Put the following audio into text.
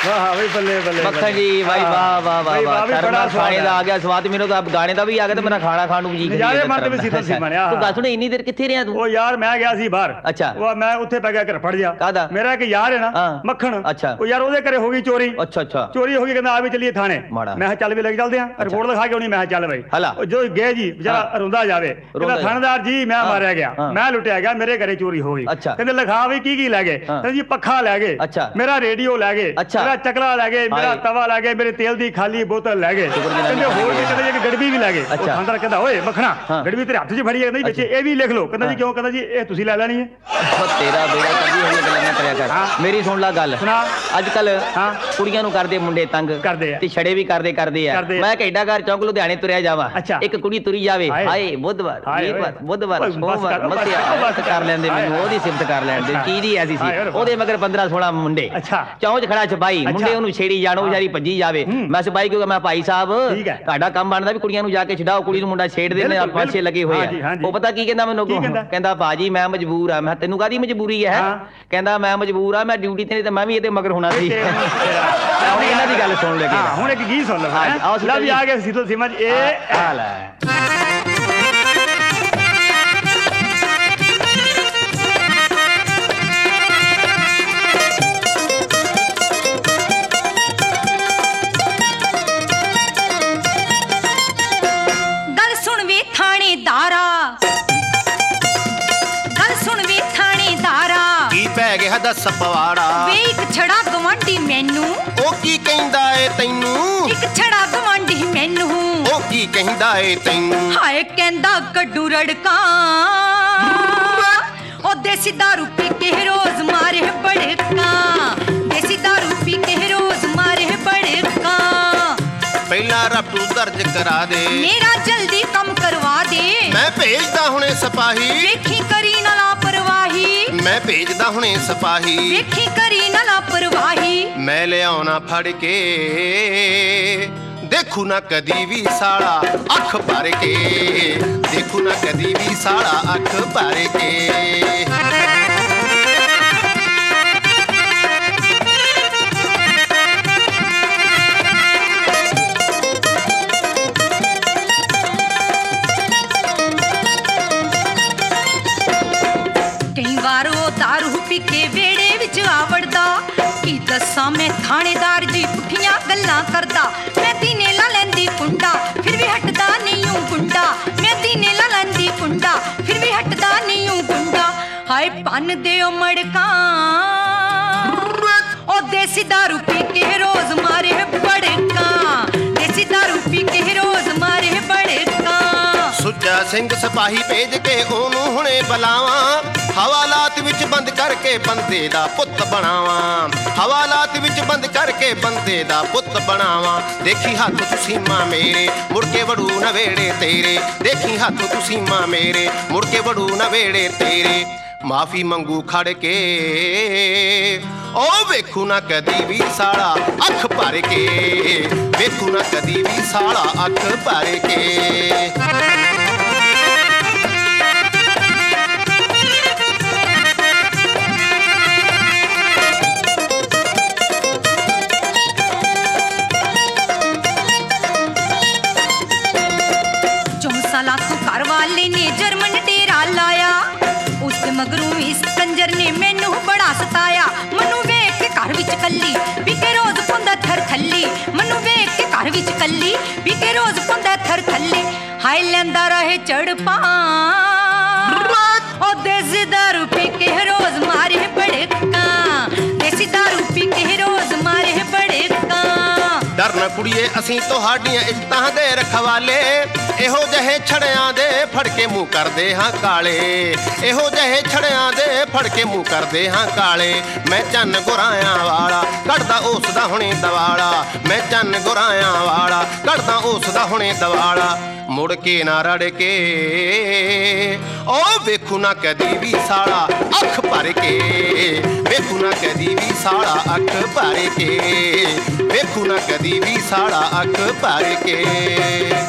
मक्खन जी भाई वाह वाह वाह वाह खाने का आ गया स्वाद मेरे तो गाने का भी आ गया तो मेरा खाना खाने ਨੂੰ ਜੀ ਯਾਰ ਮਨ ਤੇ ਸੀਤਲ ਸੀ ਬਣਿਆ ਤੂੰ ਗੱਲ ਸੁਣ ਇੰਨੀ ਦੇਰ ਕਿੱਥੇ ਰਿਹਾ ਤੂੰ ਉਹ ਯਾਰ ਮੈਂ ਗਿਆ ਸੀ ਬਾਹਰ ਅੱਛਾ ਉਹ ਮੈਂ ਉੱਥੇ ਪੈ ਗਿਆ ਘਰ ਫੜ ਗਿਆ ਕਾਹਦਾ ਮੇਰਾ ਇੱਕ ਯਾਰ ਹੈ ਨਾ ਮੱਖਣ ਅੱਛਾ ਉਹ ਯਾਰ ਉਹਦੇ ਘਰੇ ਹੋ ਗਈ ਚੋਰੀ ਅੱਛਾ ਅੱਛਾ ਚੋਰੀ ਹੋ ਗਈ ਕਹਿੰਦਾ ਆ ਵੀ ਚੱਲੀਏ ਥਾਣੇ ਮੈਂ ਕਿਹਾ ਚੱਲ ਵੀ ਲੈ ਕੇ ਚੱਲਦੇ ਆ ਰਿਪੋਰਟ ਲਿਖਾ ਕੇ ਆਉਣੀ ਮੈਂ ਕਿਹਾ ਚੱਲ ਬਈ ਉਹ ਜੋ ਗਏ ਜੀ ਵਿਚਾਰਾ ਰੋਂਦਾ ਜਾਵੇ ਕਹਿੰਦਾ ਥਾਣੇਦਾਰ ਜੀ ਮੈਂ ਮਾਰਿਆ ਗਿਆ ਮੈਂ ਲੁੱਟਿਆ ਗਿਆ ਮੇਰੇ ਘਰੇ ਚੋਰੀ ਹੋ ਗਈ ਕਹਿੰਦੇ ਲਿਖਾ ਵੀ ਕੀ ਲੈ ਗਏ ਕਹਿੰਦੇ ਜੀ ਪੱਖਾ ਲੈ ਗਏ ਮੇਰਾ ਰੇਡੀਓ ਲੈ ਗਏ ਮੇਰਾ ਚੱਕਲਾ ਲੈ ਗਏ ਮੇਰਾ ਤਵਾ ਲੈ ਗਏ ਮੇਰੇ ਤੇਲ ਦੀ ਖਾਲੀ ਬੋਤਲ ਲੈ ਗਏ ਕਹਿੰਦੇ ਹੋਰ ਵੀ ਕਹਿੰਦੇ ਜੀ ਗੜਬੀ ਵੀ ਲੈ ਗਏ ਥਾਣੇਦਾਰ ਕਹਿੰਦਾ ਓਏ ਮੱਖਣਾ ਗੜਬੀ ਤੇਰੇ ਹੱਥ 'ਚ ਫੜੀ ਹੈ ਕਹਿੰਦਾ ਜੀ ਇਹ ਵੀ ਲਿਖ ਲਓ ਕਹਿੰਦਾ ਜੀ ਕਿਉਂ ਕਹਿੰਦਾ ਜੀ ਇਹ ਤੁਸੀਂ ਲੈ ਲੈਣੀ ਹੈ ਤੇਰਾ ਬੇੜਾ ਕਰਦੀ ਹੋਈ ਗੱਲਾਂ ਨਾ ਕਰਿਆ ਕਰ ਮੇਰੀ ਸੁਣ ਲੈ ਗੱਲ ਅੱਜ ਕੱਲ ਕੁੜੀਆਂ ਨੂੰ ਕਰਦੇ ਮੁੰਡੇ ਤੰਗ ਕਰਦੇ ਆ ਤੇ ਛੜੇ ਵੀ ਕਰਦੇ ਆ ਮੈਂ ਕਿਹੜਾ ਘਰ ਚੌਂਕ ਲੁਧਿਆਣੇ ਤੁਰਿਆ ਜਾਵਾਂ ਇੱਕ ਕੁੜੀ ਤੁਰੀ ਜਾਵੇ ਹਾਏ ਬੁੱਧਵਾਰ ਵੀਰਵਾਰ ਸੋਮਵਾਰ ਮੱਸਿਆ ਬਸ ਕਰ ਲੈਂਦੇ ਮੈਨੂੰ ਉਹਦੀ ਸਿਫਤ ਕਰ ਲੈਂਦੇ ਚੀਜ਼ ਹੀ ਐਸੀ ਸੀ ਉਹਦੇ ਮਗਰ 15-16 ਮੁੰਡੇ ਚੌਂਚ ਖੜਾ ਸਿਪਾਹੀ ਮੁੰਡੇ ਉਹਨੂੰ ਛੇੜੀ ਜਾਣੋ ਵਿਚਾਰੀ ਭੱਜੀ ਜਾਵੇ ਮੈਂ ਸਿਪਾਹੀ ਕਿਉਂਕਿ ਮੈਂ ਭਾਈ ਸਾਹਿਬ ਤੁਹਾਡਾ ਕੰਮ ਬਣਦਾ ਵੀ ਕੁੜੀਆਂ ਨੂੰ ਜਾ ਕੇ ਛਡਾਓ ਕੁੜੀ ਨੂੰ ਮੁੰਡਾ ਛੇੜਦੇ ਨੇ ਪਾਸੇ ਲੱਗੇ ਹੋਏ ਆ ਉਹ ਪਤਾ ਕੀ ਕਹਿੰਦਾ ਮੈਨੂੰ ਕਹਿੰਦਾ ਭਾਜੀ ਮੈਂ ਮਜਬੂਰ ਆ ਮੈਂ ਤੈਨੂੰ ਕਾਹਦੀ ਮਜਬੂਰੀ ਹੈ ਕਹਿੰਦਾ ਮੈਂ ਮਜਬੂਰ ਆ ਮੈਂ ਡਿਊਟੀ ਤੇ ਤੇ ਮੈਂ ਵੀ ਇਹਦੇ ਮਗਰ ਹੋਣਾ ਸੀ ਹੁਣ ਇਹਨਾਂ ਦੀ ਗੱਲ ਸੁਣ ਲੈ ਹੁਣ ਇੱਕ ਗੀਤ ਸੁਣ ਲਓ ਵੀ ਆ ਗਿਆ ਸੀਤਲ ਸੀਮਾ ਜੀ ਇਹ ਹਾਲ ਹੈ ਦੱਸ ਪਵਾੜਾ ਵੇ ਇੱਕ ਛੜਾ ਗਵਾਂਢੀ ਮੈਨੂੰ ਉਹ ਕੀ ਕਹਿੰਦਾ ਏ ਤੈਨੂੰ ਇੱਕ ਛੜਾ ਗਵਾਂਢੀ ਮੈਨੂੰ ਉਹ ਕੀ ਕਹਿੰਦਾ ਏ ਤੈਨੂੰ ਹਾਏ ਕਹਿੰਦਾ ਕੱਡੂ ਰੜਕਾਂ ਉਹ ਦੇਸੀ ਦਾਰੂ ਪੀ ਕੇ ਰੋਜ਼ ਮਾਰੇ ਬੜਕਾਂ ਦੇਸੀ ਦਾਰੂ ਪੀ ਕੇ ਰੋਜ਼ ਮਾਰੇ ਬੜਕਾਂ ਪਹਿਲਾਂ ਰੱਟੂ ਦਰਜ ਕਰਾ ਦੇ ਮੇਰਾ ਜਲਦੀ ਕੰਮ ਕਰਵਾ ਦੇ ਮੈਂ ਭੇਜਦਾ ਹੁਣੇ ਸਿਪਾਹੀ ਵੇਖੀ ਕਰੀ ਨਾ ਲਾਪਰਵਾਹੀ ਮੈਂ ਭੇਜਦਾ ਹੁਣੇ ਸਿਪਾਹੀ ਵੇਖੀ ਕਰੀ ਨਾ ਲਾਪਰਵਾਹੀ ਮੈਂ ਲਿਆਉਣਾ ਫੜ ਕੇ ਦੇਖੂ ਨਾ ਕਦੀ ਵੀ ਸਾਲਾ ਅੱਖ ਭਰ ਕੇ ਦੇਖੂ ਨਾ ਕਦੀ ਵੀ ਸਾਲਾ ਅੱਖ ਭਰ ਕੇ ਵੇੜੇ ਵਿੱਚ ਆਵੜਦਾ ਕੀ ਦੱਸਾਂ ਮੈਂ ਥਾਣੇਦਾਰ ਜੀ ਪੁੱਠੀਆਂ ਗੱਲਾਂ ਕਰਦਾ ਮੈਂ ਦੀਨੇ ਲਾ ਲੈਂਦੀ ਕੁੰਡਾ ਫਿਰ ਵੀ ਹਟਦਾ ਨਹੀਂ ਊਂ ਗੁੰਡਾ ਮੈਂ ਦੀਨੇ ਲਾ ਲੈਂਦੀ ਕੁੰਡਾ ਫਿਰ ਵੀ ਹਟਦਾ ਨਹੀਂ ਊਂ ਗੁੰਡਾ ਹਾਏ ਪੰਨ ਦਿਓ ਮੜਕਾਂ ਉਹ ਦੇਸੀ ਦਾਰੂ ਪੀ ਕੇ ਰੋਜ਼ ਮਾਰੇ ਬੜਕਾਂ ਦੇਸੀ ਦਾਰੂ ਪੀ ਕੇ ਰੋਜ਼ ਮਾਰੇ ਬੜਕਾਂ ਸੁੱਚਾ ਸਿੰਘ ਸਿਪਾਹੀ ਭੇਜ ਕੇ ਉਹਨੂੰ ਹੁਣੇ ਬੁਲਾਵਾਂ ਹਵਾਲਾਤ ਵਿੱਚ ਬੰਦ ਕਰਕੇ ਬੰਦੇ ਦਾ ਪੁੱਤ ਬਣਾਵਾਂ ਹਵਾਲਾਤ ਵਿੱਚ ਬੰਦ ਕਰਕੇ ਬੰਦੇ ਦਾ ਪੁੱਤ ਬਣਾਵਾਂ ਦੇਖੀ ਹੱਥ ਤੁਸੀਂ ਮਾਂ ਮੇਰੇ ਮੁੜ ਕੇ ਵੜੂ ਨਵੇੜੇ ਤੇਰੇ ਦੇਖੀ ਹੱਥ ਤੁਸੀਂ ਮਾਂ ਮੇਰੇ ਮੁੜ ਕੇ ਵੜੂ ਨਵੇੜੇ ਤੇਰੇ ਮਾਫੀ ਮੰਗੂ ਖੜ ਕੇ ਉਹ ਵੇਖੂ ਨਾ ਕਦੀ ਵੀ ਸਾਲਾ ਅੱਖ ਭਰ ਕੇ ਵੇਖੂ ਨਾ ਕਦੀ ਵੀ ਸਾਲਾ ਅੱਖ ਭਰ ਕੇ ਘਰ ਵਾਲੇ ਨੇ ਜਰਮਨ ਡੇਰਾ ਲਾਇਆ ਉਸ ਮਗਰੋਂ ਇਸ ਕੰਜਰ ਨੇ ਮੈਨੂੰ ਬੜਾ ਸਤਾਇਆ ਮੈਨੂੰ ਵੇਖ ਕੇ ਘਰ ਵਿੱਚ ਕੱਲੀ ਵੀ ਕੇ ਰੋਜ਼ ਪੁੰਦਾ ਥਰ ਥੱਲੀ ਮੈਨੂੰ ਵੇਖ ਕੇ ਘਰ ਵਿੱਚ ਕੱਲੀ ਵੀ ਕੇ ਰੋਜ਼ ਪੁੰਦਾ ਥਰ ਥੱਲੀ ਹਾਏ ਲੈਂਦਾ ਰਹੇ ਚੜਪਾਂ ਉਹ ਦੇਸੀ ਦਾਰੂ ਪੀ ਕੇ ਰੋਜ਼ ਮਾਰੇ ਬੜਕਾਂ ਦੇਸੀ ਦਾਰੂ ਪੀ ਕੇ ਰੋਜ਼ ਮਾਰੇ ਬੜਕਾਂ ਡਰ ਨਾ ਕੁੜੀਏ ਅਸੀਂ ਤੁਹਾਡੀਆਂ ਇੱਜ਼ਤਾਂ ਦੇ ਰਖਵਾਲੇ ਇਹੋ ਜਿਹੇ ਛੜਿਆਂ ਦੇ ਫੜ ਕੇ ਮੂੰਹ ਕਰਦੇ ਹਾਂ ਕਾਲੇ ਇਹੋ ਜਿਹੇ ਛੜਿਆਂ ਦੇ ਫੜ ਕੇ ਮੂੰਹ ਕਰਦੇ ਹਾਂ ਕਾਲੇ ਮੈਂ ਚੰਨ ਗੁਰਾਇਆਂ ਵਾਲਾ ਕੱਢਦਾ ਉਸ ਦਾ ਹੁਣੇ ਦਵਾਲਾ ਮੈਂ ਚੰਨ ਗੁਰਾਇਆਂ ਵਾਲਾ ਕੱਢਦਾ ਉਸ ਦਾ ਹੁਣੇ ਦਵਾਲਾ ਮੁੜ ਕੇ ਨਾ ਰੜ ਕੇ ਉਹ ਵੇਖੂ ਨਾ ਕਦੀ ਵੀ ਸਾਲਾ ਅੱਖ ਭਰ ਕੇ ਵੇਖੂ ਨਾ ਕਦੀ ਵੀ ਸਾਲਾ ਅੱਖ ਭਰ ਕੇ ਵੇਖੂ ਨਾ ਕਦੀ ਵੀ ਸਾਲਾ ਅੱਖ ਭਰ ਕੇ